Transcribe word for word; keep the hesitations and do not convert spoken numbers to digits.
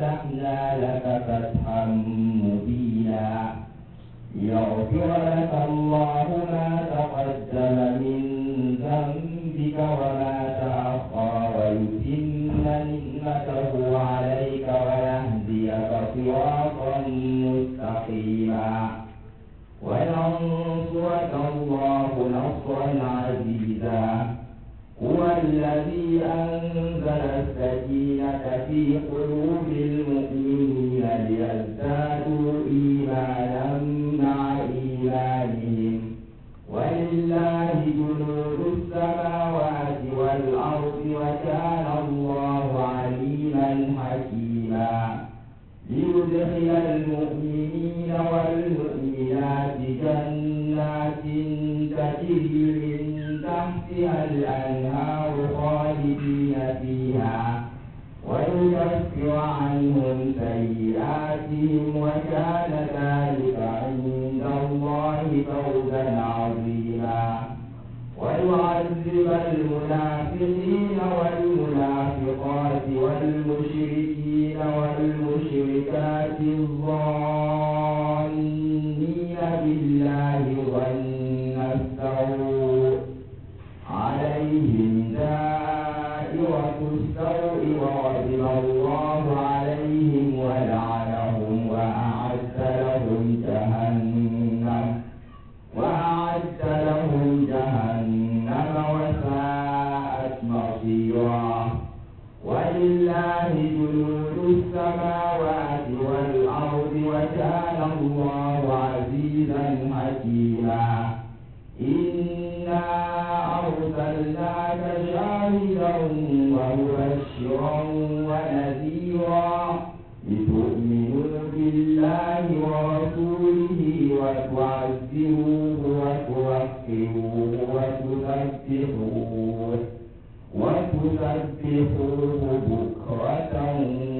ففتحنا لك فتحا مبينا ليغفر لك الله ما تقدم من ذنبك وما تأخر ويتم نعمته عليك ويهديك صراطا مستقيما وينصرك الله نصرا عزيزا هو الذي أنزل السكينة في قلوب المؤمنين ليزدادوا إيمانا مع إيمانهم ولله جنود السماوات والأرض وكان الله عليما حكيما ليدخل المؤمنين والمؤمنات جنات تجري من تحتها الأنهار خالدين فيها ويكفر عنهم سيئاتهم وكان ذلك عند الله فوزا عظيما ويعذب المنافقين والمنافقات والمشركين والمشركات الظانين بالله ظن السوء عليهم دائرة السوء وغضب الله عليهم ولعنهم وأعد لهم جهنم وأعد لهم جهنم وساءت مصيرا ولله جنود السماوات والأرض وكان الله عزيزا حكيما إنا أرسلناك شاهدا ومبشرا ونذيرا لتؤمنوا بالله ورسوله وتعزروه وتوقروه وتسبحوه وتسبحوه بكرة